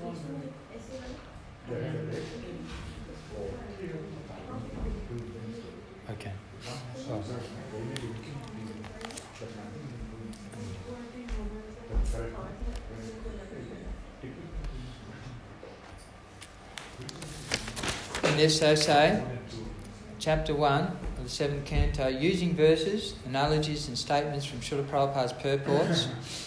Okay. Oh. In this essay, chapter 1 of the 7th canto, using verses, analogies and statements from Srila Prabhupada's purports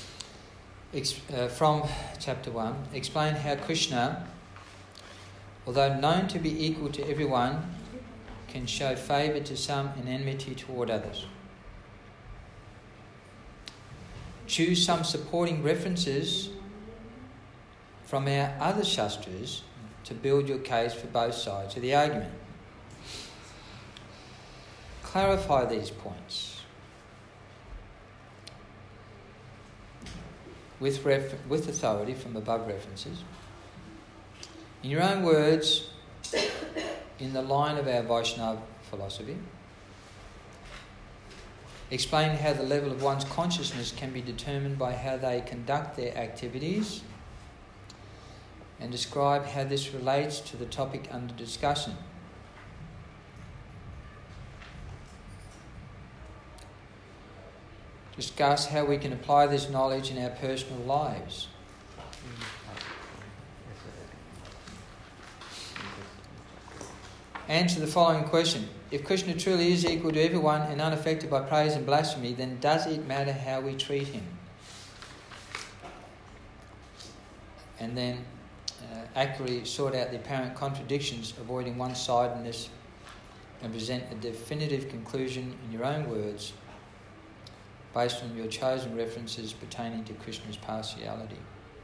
from chapter 1, explain how Krishna, although known to be equal to everyone, can show favour to some and enmity toward others. Choose some supporting references from our other Shastras to build your case for both sides of the argument. Clarify these points with authority from above references. In your own words, in the line of our Vaishnava philosophy, explain how the level of one's consciousness can be determined by how they conduct their activities, and describe how this relates to the topic under discussion. Discuss how we can apply this knowledge in our personal lives. Answer the following question. If Krishna truly is equal to everyone and unaffected by praise and blasphemy, then does it matter how we treat him? And then accurately sort out the apparent contradictions, avoiding one-sidedness, and present a definitive conclusion in your own words based on your chosen references pertaining to Krishna's partiality.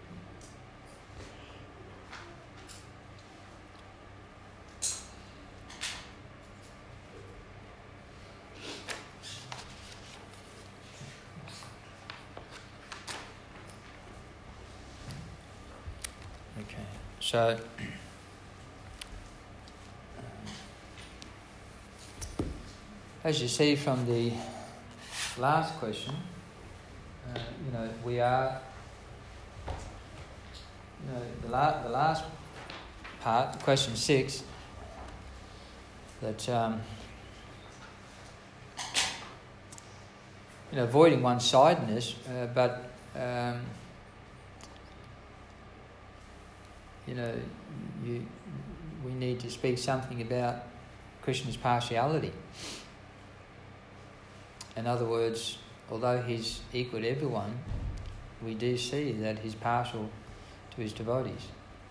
Okay, so as you see from the last question, we are, the last part, question 6, that avoiding one-sidedness, but we need to speak something about Krishna's partiality. In other words, although he's equal to everyone, we do see that he's partial to his devotees.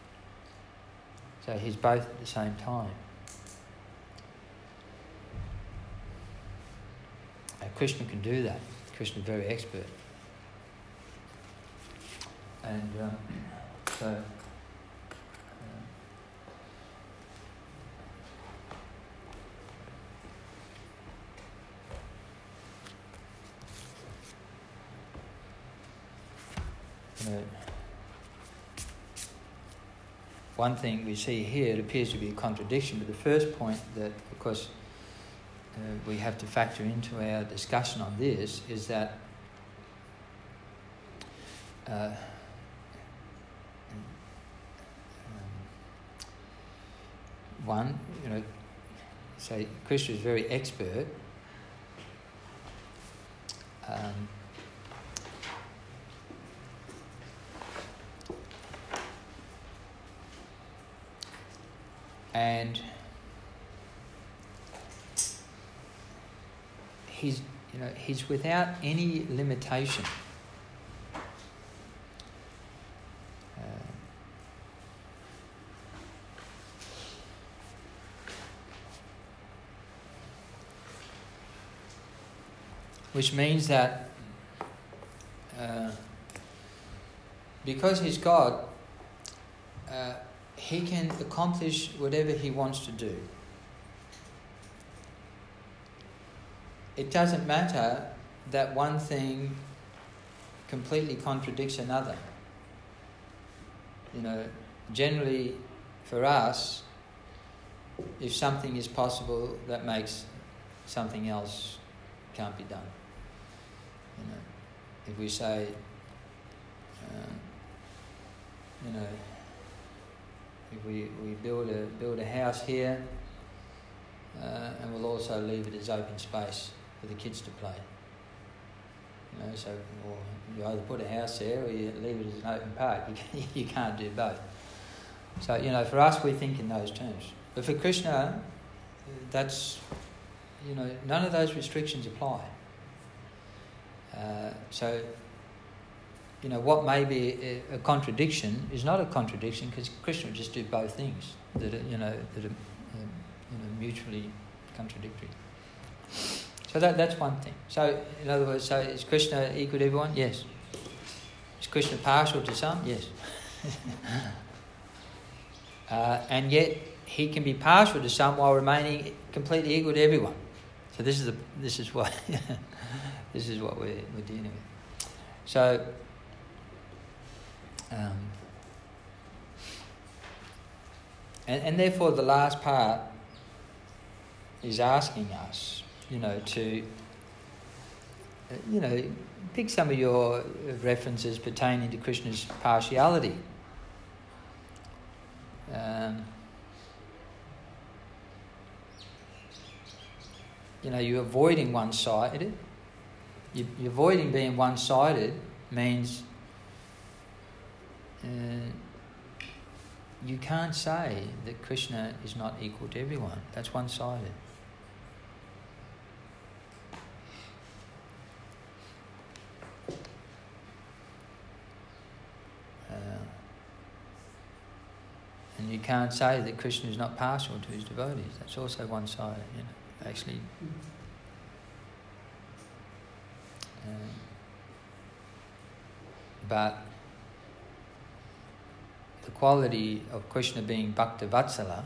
So he's both at the same time. And Krishna can do that. Krishna is very expert. And so... one thing we see here, it appears to be a contradiction, but the first point that, of course, we have to factor into our discussion on this is that say Krishna is very expert. And he's without any limitation. Which means that because he's God, he can accomplish whatever he wants to do. It doesn't matter that one thing completely contradicts another. Generally for us, if something is possible, that makes something else can't be done. If we say, if we build a house here, and we'll also leave it as open space for the kids to play. You know, so or you either put a house there or you leave it as an open park. You can't do both. So, you know, for us we think in those terms. But for Krishna, that's, you know, none of those restrictions apply. So, you know, what may be a contradiction is not a contradiction, because Krishna would just do both things that are mutually contradictory. So that's one thing. So, in other words, so is Krishna equal to everyone? Yes. Is Krishna partial to some? Yes. And yet he can be partial to some while remaining completely equal to everyone. So this is what this is what we're dealing with. So and therefore the last part is asking us, you know, to pick some of your references pertaining to Krishna's partiality. You know, you're avoiding one-sided. You're avoiding being one-sided means you can't say that Krishna is not equal to everyone. That's one-sided. And you can't say that Krishna is not partial to his devotees. That's also one-sided, you know, actually. But the quality of Krishna being Bhakta Vatsala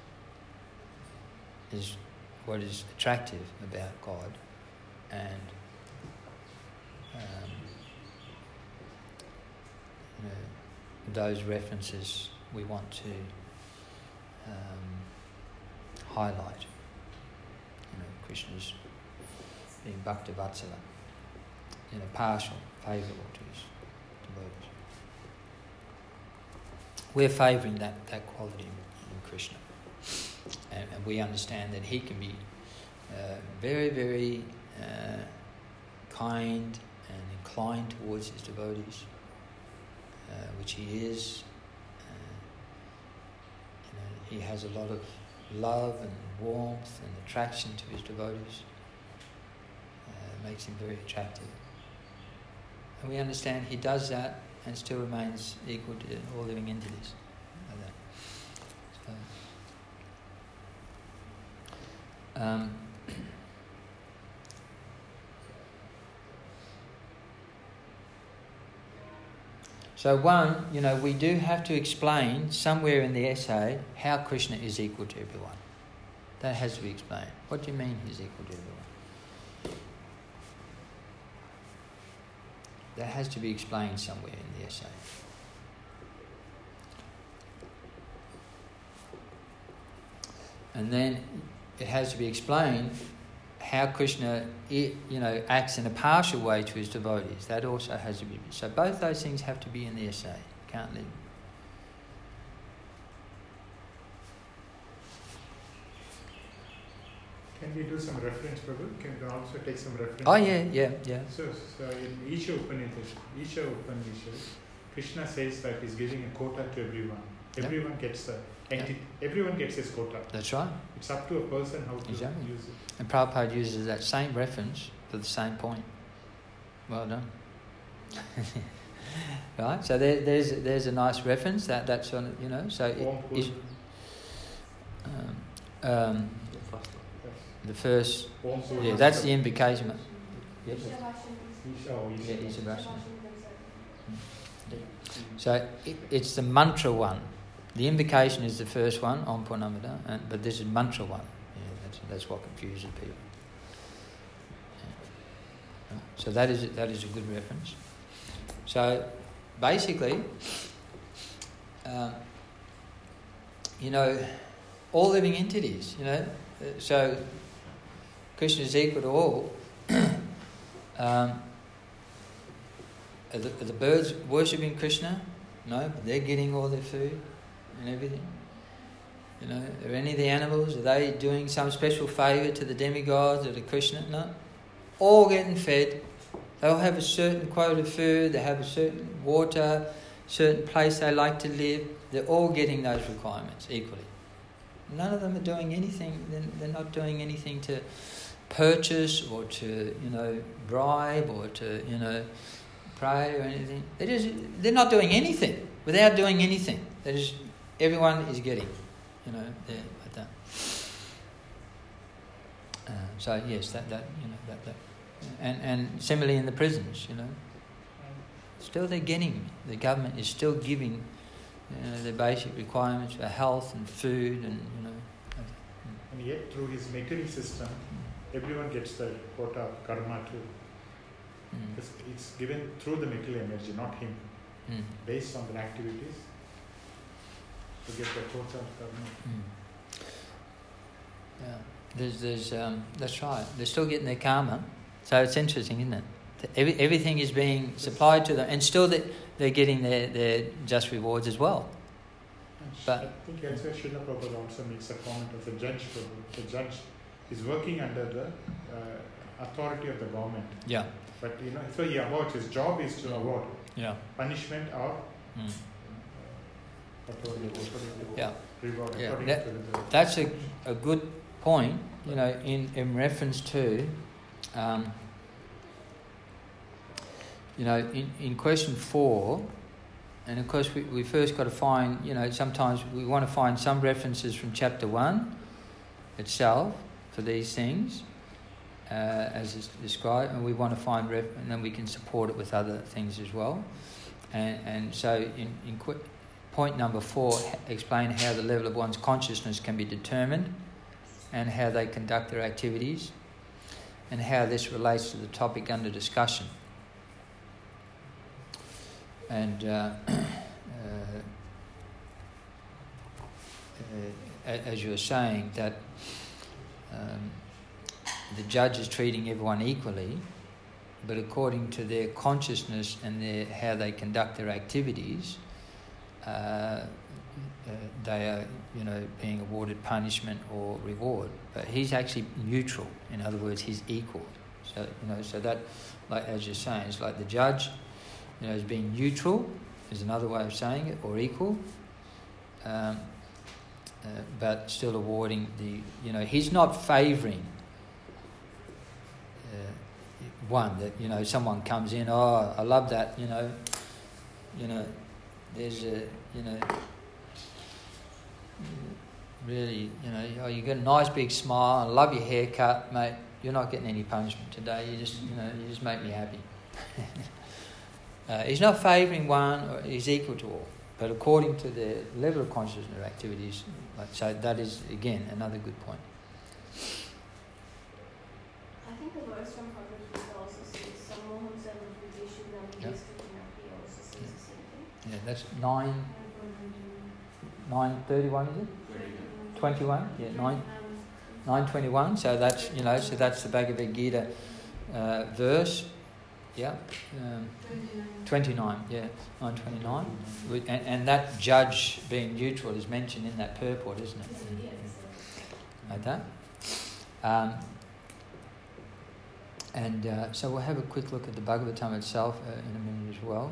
is what is attractive about God, and those references we want to highlight. You know, Krishna's being Bhakta Vatsala, you know, partial, favourable to his devotees. We're favouring that quality in Krishna, and we understand that he can be very, very kind and inclined towards his devotees, which he is. He has a lot of love and warmth and attraction to his devotees. Makes him very attractive. And we understand he does that and still remains equal to all living entities. Like that. So one, you know, we do have to explain somewhere in the essay how Krishna is equal to everyone. That has to be explained. What do you mean he's equal to everyone? That has to be explained somewhere in the essay. And then it has to be explained how Krishna, you know, acts in a partial way to his devotees. That also has to be. So both those things have to be in the essay. Can't leave. Can we do some reference, Prabhu? Can we also take some reference? Oh yeah. So in Isha Upanishad, Krishna says that he's giving a quota to everyone. Everyone gets everyone gets his quota. That's right. It's up to a person how to use it. And Prabhupada uses that same reference for the same point. Well done. Right. So there's a nice reference that's on, you know. So the first, that's the invocation. Yep. So it's the mantra one. The invocation is the first one, Om Purnamada, but this is mantra one. Yeah, that's what confuses people. Yeah. So that is a good reference. So basically, you know, all living entities, you know, so Krishna is equal to all. Are the birds worshipping Krishna? No, but they're getting all their food. and everything? You know, are any of the animals, are they doing some special favour to the demigods or to Krishna? No. All getting fed. They'll have a certain quota of food, they have a certain water, certain place they like to live. They're all getting those requirements equally. None of them are doing anything, they're not doing anything to purchase or to, bribe or to, pray or anything. They're not doing anything. Without doing anything, everyone is getting, there like that. So yes, that. And similarly in the prisons, still they're getting. The government is still giving, the basic requirements for health and food and. And yet, through his material system, everyone gets the quota of karma too. It's given through the material energy, not him. Based on the activities, to get the quota of karma. Yeah, that's right. They're still getting their karma. So it's interesting, isn't it? Everything is being supplied to them, and still they're getting their just rewards as well. But I think elsewhere Srila Prabhupada also makes a comment of the judge. The judge is working under the authority of the government. Yeah. But so he awards. His job is to award. Yeah. Punishment or reward. Yeah. That's a good point. In reference to. In question 4, and of course we first got to find, sometimes we want to find some references from chapter 1 itself for these things, as is described, and we want to find, and then we can support it with other things as well. And so in point number 4, explain how the level of one's consciousness can be determined and how they conduct their activities, and how this relates to the topic under discussion. And as you were saying, that the judge is treating everyone equally, but according to their consciousness and how they conduct their activities, they are, being awarded punishment or reward. But he's actually neutral. In other words, he's equal. So, so that, like as you're saying, it's like the judge, is being neutral, is another way of saying it, or equal, but still awarding he's not favouring one that, someone comes in, oh, I love that, there's a, really, oh, you got a nice big smile, I love your haircut, mate, you're not getting any punishment today, you just make me happy. He's not favouring one, or he's equal to all, but according to their level of consciousness or activities, so that is, again, another good point. I think the verse from Bhagavad Gita also says, Sammoham Sarvabhuteshu Brahmadesthakinati also says the same thing. Yeah, that's 9:31, is it? 21? Yeah, 9:21. So that's, so that's the Bhagavad Gita verse. Yeah, 29. Yeah, 9:29. And that judge being neutral is mentioned in that purport, isn't it? Like that. So we'll have a quick look at the Bhagavatam itself in a minute as well.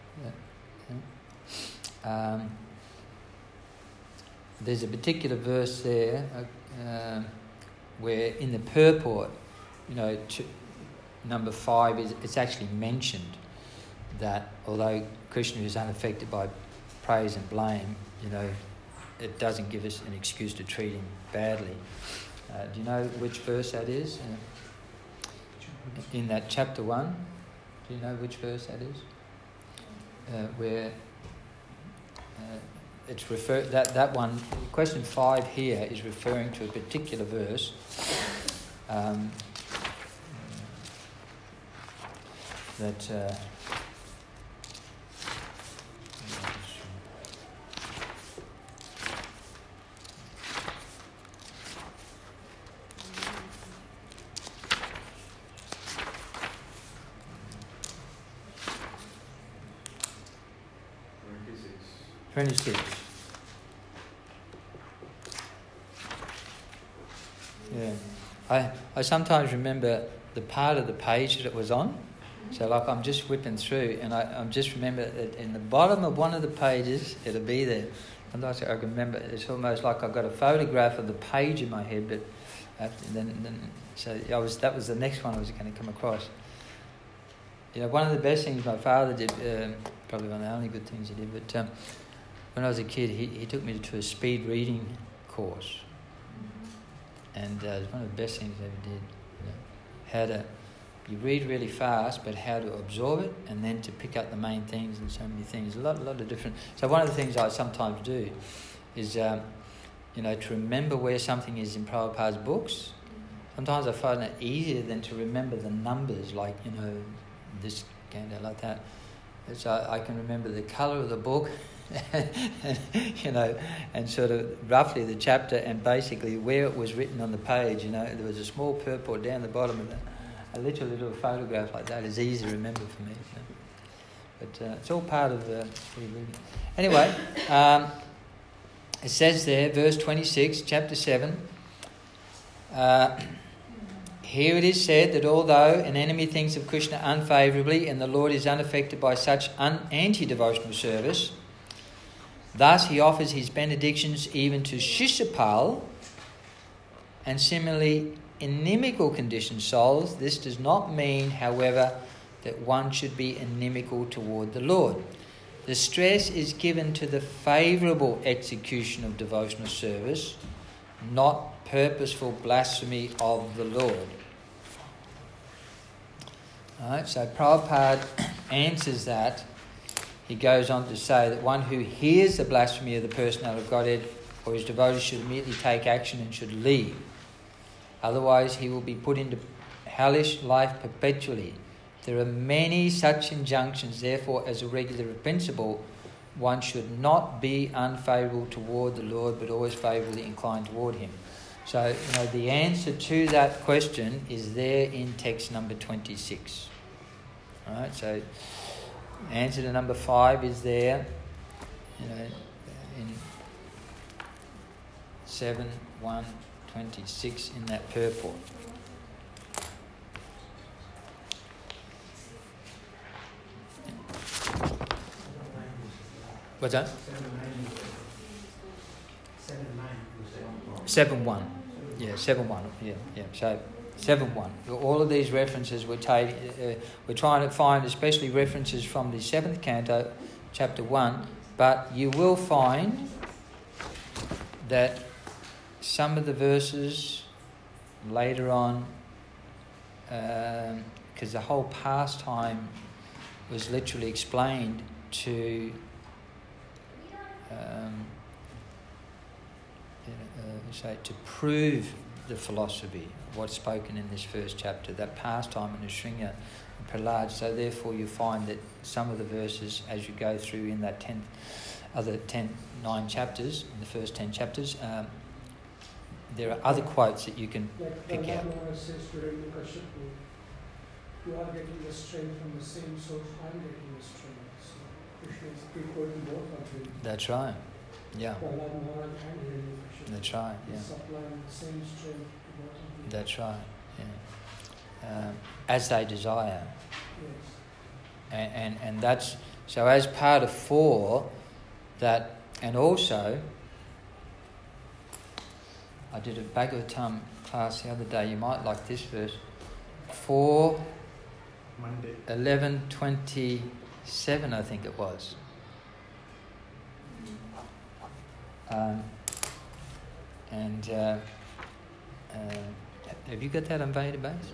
There's a particular verse there where in the purport, number 5 it's actually mentioned that although Krishna is unaffected by praise and blame, it doesn't give us an excuse to treat him badly. Do you know which verse that is? In that chapter 1, do you know which verse that is? Where it's that one, question 5 here is referring to a particular verse. That 26. Yeah. I sometimes remember the part of the page that it was on. So like I'm just whipping through and I'm just remember that in the bottom of one of the pages, it'll be there. Sometimes I can remember, it's almost like I've got a photograph of the page in my head, but that was the next one I was going to come across. You know, one of the best things my father did, probably one of the only good things he did, but when I was a kid, he took me to a speed reading course. And it was one of the best things he ever did. You know, how to, you read really fast, but how to absorb it and then to pick up the main things and so many things. A lot of different... So one of the things I sometimes do is, to remember where something is in Prabhupada's books. Sometimes I find it easier than to remember the numbers, like, this came down like that. So I can remember the colour of the book, and sort of roughly the chapter and basically where it was written on the page. There was a small purport down the bottom of that. A little photograph like that is easy to remember for me. But it's all part of the reading. Anyway, it says there, verse 26, chapter 7, here it is said that although an enemy thinks of Krishna unfavourably and the Lord is unaffected by such anti-devotional service, thus he offers his benedictions even to Shishapal and similarly inimical conditioned souls. This does not mean, however, that one should be inimical toward the Lord. The stress is given to the favourable execution of devotional service, not purposeful blasphemy of the Lord. Alright, so Prabhupada answers that. He goes on to say that one who hears the blasphemy of the personality of Godhead or his devotees should immediately take action and should leave. Otherwise, he will be put into hellish life perpetually. There are many such injunctions. Therefore, as a regular principle, one should not be unfavourable toward the Lord, but always favourably inclined toward him. So, the answer to that question is there in text number 26. All right, so answer to number 5 is there, in 7:126 in that purport. What's that? 7:1. Yeah, 7:1. Yeah. So 7:1. All of these references we're trying to find, especially references from the 7th canto, chapter 1. But you will find that some of the verses later on, because the whole pastime was literally explained to to prove the philosophy, what's spoken in this first chapter, that pastime in Nrsimha and Prahlad. So therefore you find that some of the verses, as you go through in that 9 chapters, in the first 10 chapters, there are other quotes that you can pick out. Says during the Kashyapa, you are getting the strength from the same source, I am getting the strength. So Krishna is equating both of them. That's right. Yeah. That's right. Yeah. Supplying the same strength to both of them. That's right. Yeah. As they desire. Yes. And that's so as part of 4 that, and also I did a Bhagavatam class the other day. You might like this verse. 4 Monday 11:27, I think it was. Have you got that on database?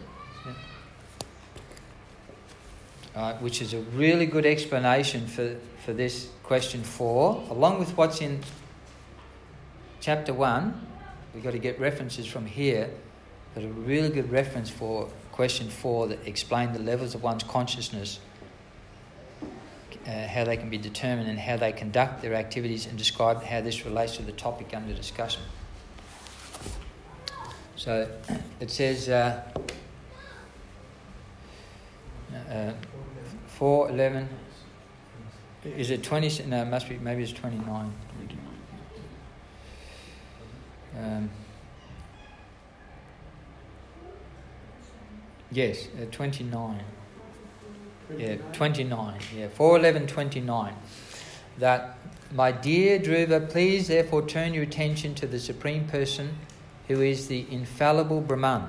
Yeah. Which is a really good explanation for this question 4, along with what's in chapter 1. We've got to get references from here, but a really good reference for question 4 that explain the levels of one's consciousness, how they can be determined and how they conduct their activities, and describe how this relates to the topic under discussion. So it says 4:11. Is it 20? No, it must be. Maybe it's 29. Yes, 29. Yeah, 29. Yeah, 4:11:29. That, my dear Dhruva, please therefore turn your attention to the Supreme Person who is the infallible Brahman.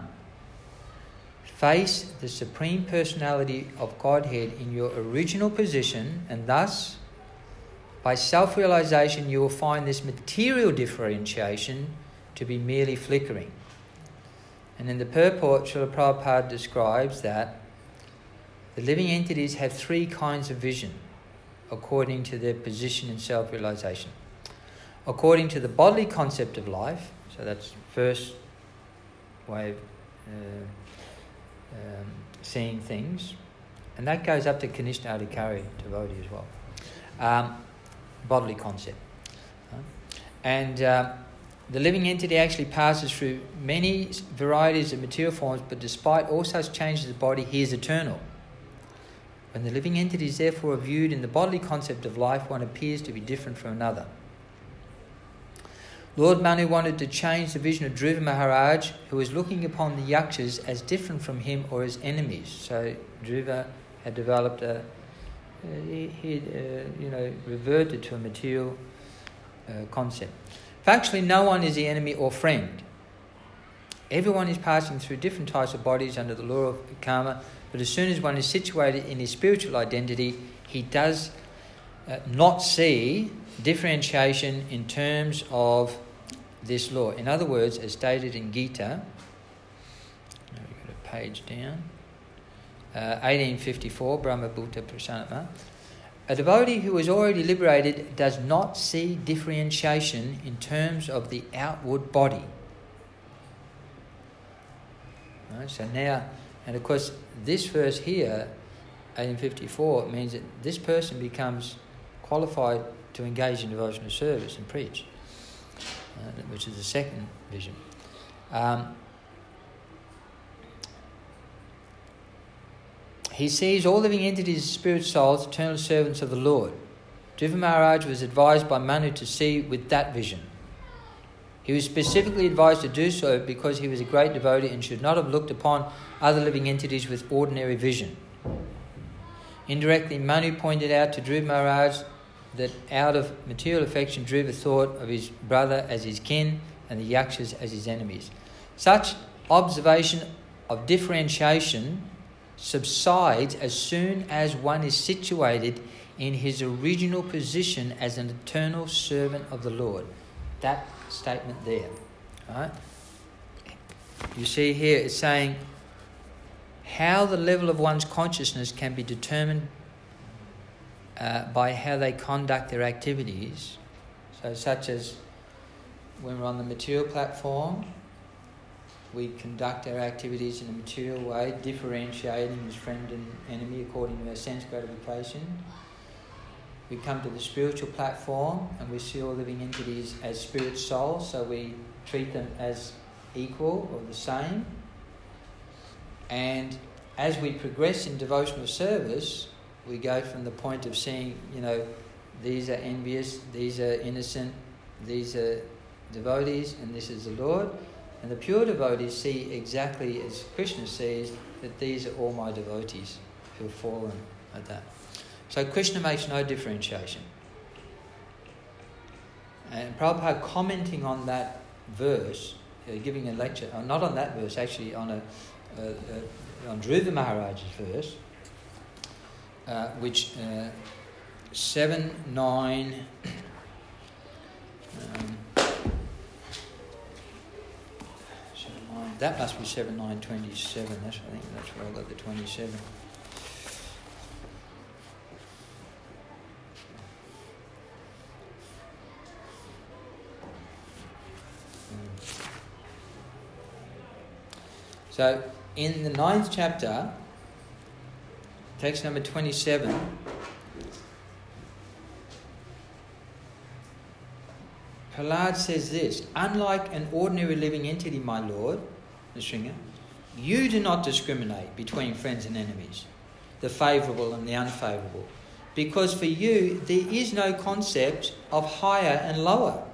Face the Supreme Personality of Godhead in your original position, and thus, by self-realization, you will find this material differentiation to be merely flickering. And in the purport, Srila Prabhupada describes that the living entities have three kinds of vision according to their position in self-realization. According to the bodily concept of life, so that's first way of seeing things, and that goes up to Kanishna Adhikari devotee as well. Bodily concept. And the living entity actually passes through many varieties of material forms, but despite all such changes of body, he is eternal. When the living entity is therefore viewed in the bodily concept of life, one appears to be different from another. Lord Manu wanted to change the vision of Dhruva Maharaj, who was looking upon the Yakshas as different from him or as enemies. So Dhruva had developed reverted to a material concept. Factually, no one is the enemy or friend. Everyone is passing through different types of bodies under the law of karma, but as soon as one is situated in his spiritual identity, he does not see differentiation in terms of this law. In other words, as stated in Gita, we've got a page down, 1854, Brahma Bhuta Prasanatma, a devotee who is already liberated does not see differentiation in terms of the outward body. Right, so now, and of course, this verse here, 1854, means that this person becomes qualified to engage in devotional service and preach, which is the second vision. He sees all living entities as spirit souls, eternal servants of the Lord. Dhruva Maharaj was advised by Manu to see with that vision. He was specifically advised to do so because he was a great devotee and should not have looked upon other living entities with ordinary vision. Indirectly, Manu pointed out to Dhruva Maharaj that out of material affection, Dhruva thought of his brother as his kin and the Yakshas as his enemies. Such observation of differentiation subsides as soon as one is situated in his original position as an eternal servant of the Lord. That statement there. Right? You see here it's saying how the level of one's consciousness can be determined by how they conduct their activities. So such as when we're on the material platform, we conduct our activities in a material way, differentiating as friend and enemy according to our sense gratification. We come to the spiritual platform and we see all living entities as spirit souls, so we treat them as equal or the same. And as we progress in devotional service, we go from the point of seeing, these are envious, these are innocent, these are devotees, and this is the Lord. And the pure devotees see exactly as Krishna sees that these are all my devotees who have fallen at that. So Krishna makes no differentiation. And Prabhupada commenting on that verse, giving a lecture, not on that verse, actually on Dhruva Maharaj's verse, which 7.9. That must be 7.9.27. I think that's where I got the 27. So, in the 9th chapter, text number 27, Prahlad says this: unlike an ordinary living entity, my Lord, Nrsimha, you do not discriminate between friends and enemies, the favourable and the unfavourable, because for you there is no concept of higher and lower.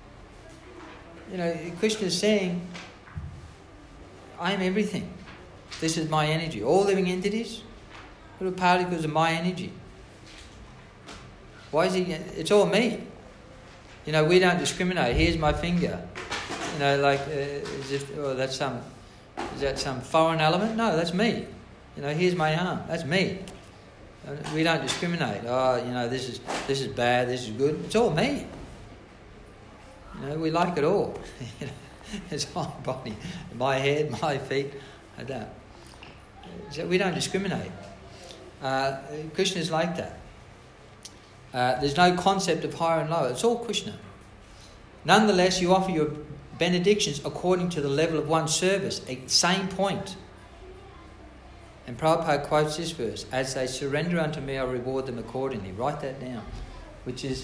Krishna is saying, I am everything. This is my energy. All living entities, little particles of my energy. Why is he? It's all me. You know, we don't discriminate. Here's my finger. You know, like as if, oh, is that some foreign element? No, that's me. You know, here's my arm. That's me. We don't discriminate. Oh, you know, this is bad. This is good. It's all me. You know, we like it all. It's my body, my head, my feet. I don't. So we don't discriminate. Krishna's like that. There's no concept of higher and lower. It's all Krishna. Nonetheless, you offer your benedictions according to the level of one's service. Same point. And Prabhupada quotes this verse: "As they surrender unto me, I reward them accordingly." Write that down. Which is,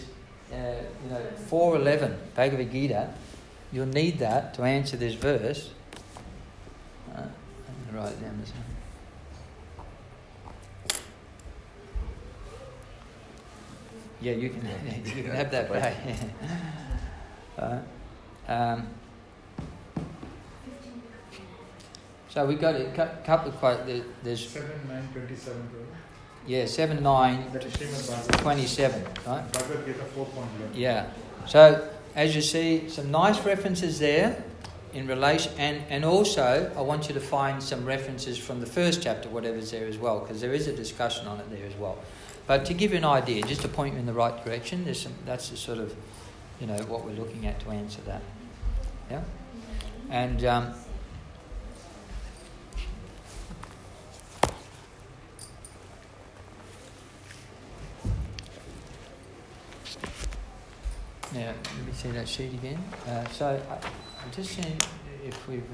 4:11 Bhagavad Gita. You'll need that to answer this verse. I'm going to write it down this one. Yeah, you can have that back. So we got a couple of quotes. There's 7:9:27. Yeah, 7:9:27. Right. Bhagavad Gita 4.11. Yeah. So as you see, some nice references there in relation, and also I want you to find some references from the first chapter, whatever's there as well, because there is a discussion on it there as well. But to give you an idea, just to point you in the right direction, that's the sort of, what we're looking at to answer that. Yeah? And now, let me see that sheet again. So I'm just seeing if we've...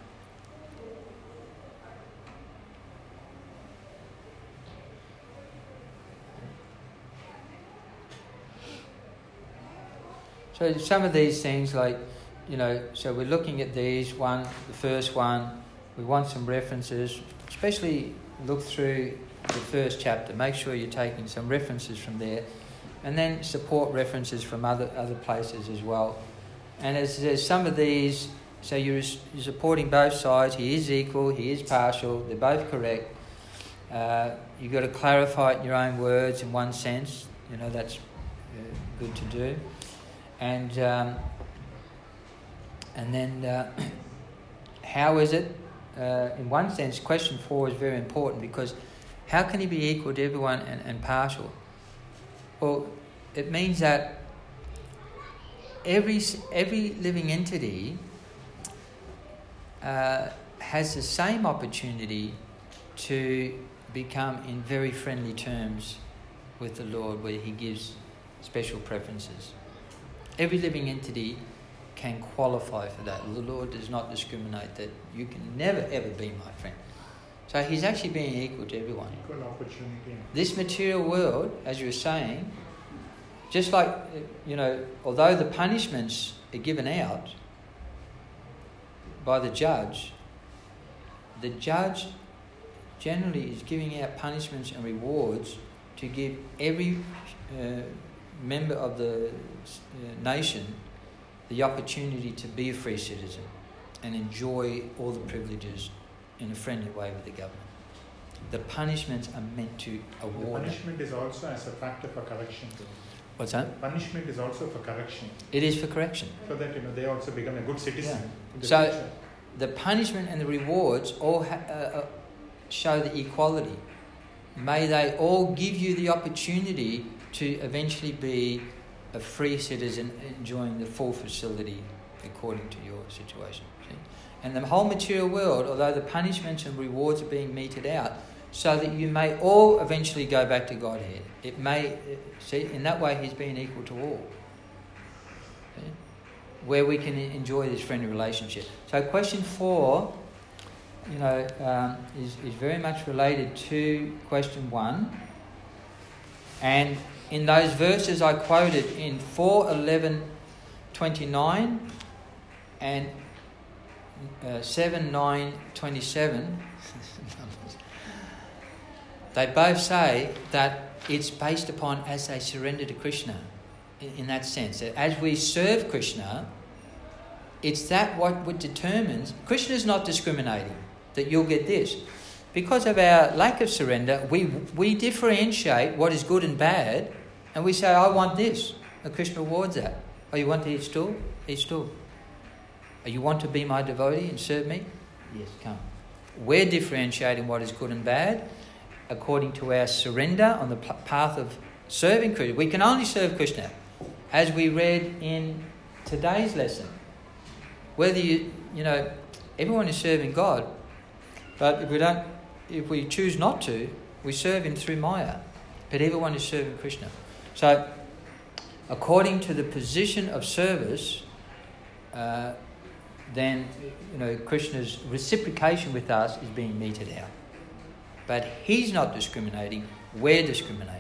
So some of these things, like, so we're looking at these, the first one, we want some references, especially look through the first chapter, make sure you're taking some references from there, and then support references from other places as well. And as there's some of these, so you're supporting both sides, he is equal, he is partial, they're both correct. You've got to clarify it in your own words in one sense, that's good to do. And then how is it? In one sense, question 4 is very important, because how can he be equal to everyone and partial? Well, it means that every living entity has the same opportunity to become in very friendly terms with the Lord, where he gives special preferences. Every living entity can qualify for that. The Lord does not discriminate, that you can never ever be my friend. So he's actually being equal to everyone. Equal opportunity. This material world, as you were saying, just like, although the punishments are given out by the judge generally is giving out punishments and rewards to give every member of the nation the opportunity to be a free citizen and enjoy all the privileges in a friendly way with the government. The punishments are meant to award. The punishment is also as a factor for correction. What's that? Punishment is also for correction. It is for correction. So that they also become a good citizen in the so future. The punishment and the rewards all show the equality. May they all give you the opportunity to eventually be a free citizen enjoying the full facility according to your situation. See? And the whole material world, although the punishments and rewards are being meted out, so that you may all eventually go back to Godhead. It may, see, in that way he's being equal to all. See? Where we can enjoy this friendly relationship. So question 4, is very much related to question 1. And in those verses I quoted in 4:11:29 and 7:9:27, they both say that it's based upon as they surrender to Krishna. In that sense, that as we serve Krishna, it's that what determines. Krishna is not discriminating. that you'll get this. Because of our lack of surrender, we differentiate what is good and bad, and we say, I want this. And Krishna rewards that. Oh, you want to eat stool? Eat stool. Oh, you want to be my devotee and serve me? Yes, come. We're differentiating what is good and bad according to our surrender on the path of serving Krishna. We can only serve Krishna, as we read in today's lesson. Whether everyone is serving God, but if we choose not to, we serve Him through Maya. But everyone is serving Krishna. So, according to the position of service, then Krishna's reciprocation with us is being meted out. But He's not discriminating; we're discriminating.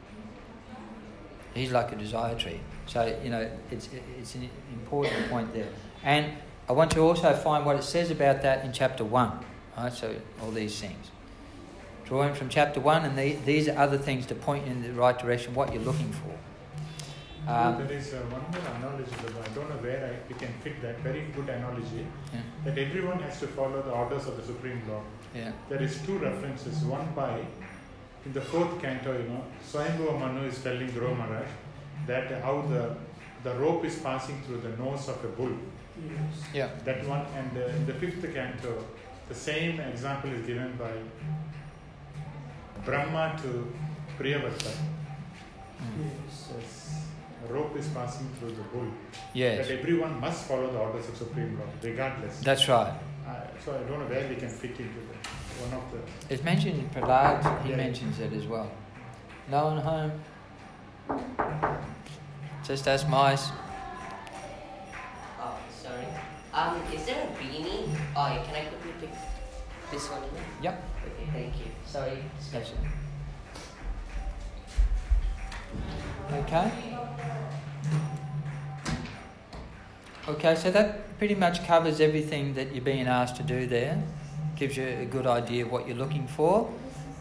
He's like a desire tree. So it's an important point there. And I want to also find what it says about that in chapter 1. Right? So all these things. Drawing from chapter 1, and these are other things to point you in the right direction, what you're looking for. There is one more analogy, I don't know where we can fit that, very good analogy, that everyone has to follow the orders of the Supreme Lord. Yeah. There is 2 references, one by, in the 4th canto, Swayambhuva Manu is telling Dhruva Maharaj that how the rope is passing through the nose of a bull. Yes. Yeah. That one, and in the 5th canto, the same example is given by Brahma to Priyavrata. Yes. A rope is passing through the bull. Yes. That everyone must follow the orders of Supreme Lord, regardless. That's right. So I don't know where we can fit into one of the... It's mentioned in Prahlad, he mentions it as well. No one home? Just us mice. Oh, sorry. Is there a beanie? Oh, yeah, can I quickly pick this one? Yep. Okay, thank you. Sorry. That's it. Okay. Okay, so that pretty much covers everything that you're being asked to do there. Gives you a good idea of what you're looking for.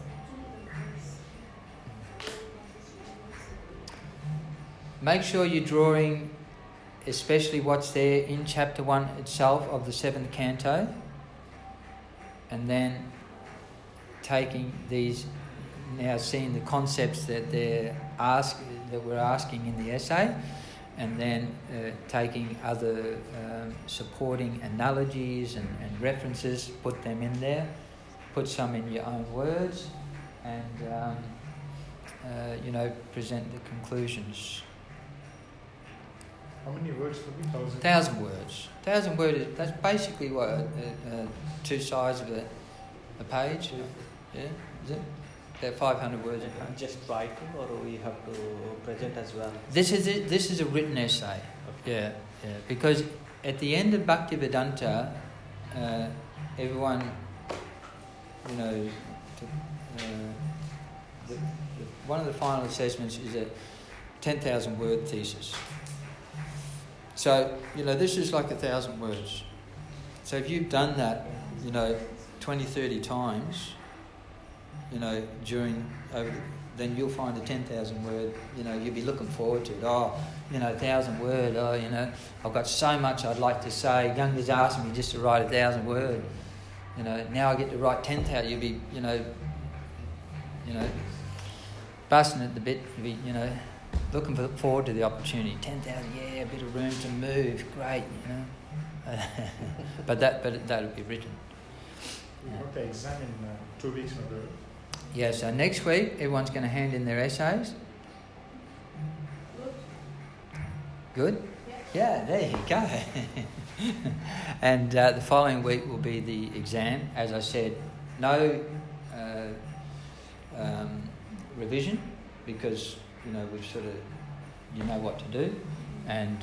Make sure you're drawing especially what's there in chapter 1 itself of the 7th canto, and then taking these, now seeing the concepts that we're asking in the essay, and then taking other supporting analogies and references, put them in there, put some in your own words, and present the conclusions. How many words would be? 1,000? 1,000 words. 1,000 words, that's basically what, 2 sides of a page? Yeah, is it? About 500 words a page. Just writing, or we have to present as well? This is a written essay. Okay. Yeah. Because at the end of Bhaktivedanta, everyone, one of the final assessments is a 10,000 word thesis. So, this is like 1,000 words. So if you've done that, 20, 30 times, then you'll find a 10,000 word, you'll be looking forward to it. 1,000 word, I've got so much I'd like to say. Ganga's asked me just to write 1,000 word. Now I get to write 10,000, you'll be, busting at the bit, you'll be, looking forward to the opportunity. 10,000, yeah, a bit of room to move, great, but that'll be written. We got the exam in 2 weeks from now. Yeah, so next week everyone's going to hand in their essays. Good? Yeah, there you go. And the following week will be the exam. As I said, no revision, because we've sort of, what to do, and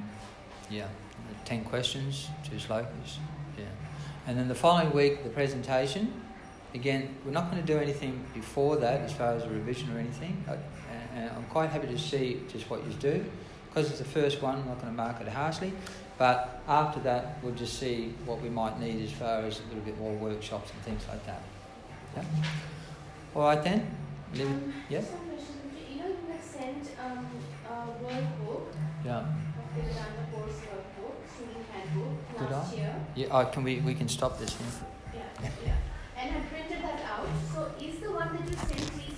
10 questions, 2 slokas, and then the following week the presentation. Again, we're not going to do anything before that as far as a revision or anything. I'm quite happy to see just what you do, because it's the first one. I'm not going to mark it harshly, but after that we'll just see what we might need as far as a little bit more workshops and things like that. Yeah. All right then. Yeah. You have sent a workbook. Yeah. The Vedanta course workbook, student handbook Did last I? year. Yeah. We can stop this here. Yeah. Yeah. And I printed that out. So is the one that you sent me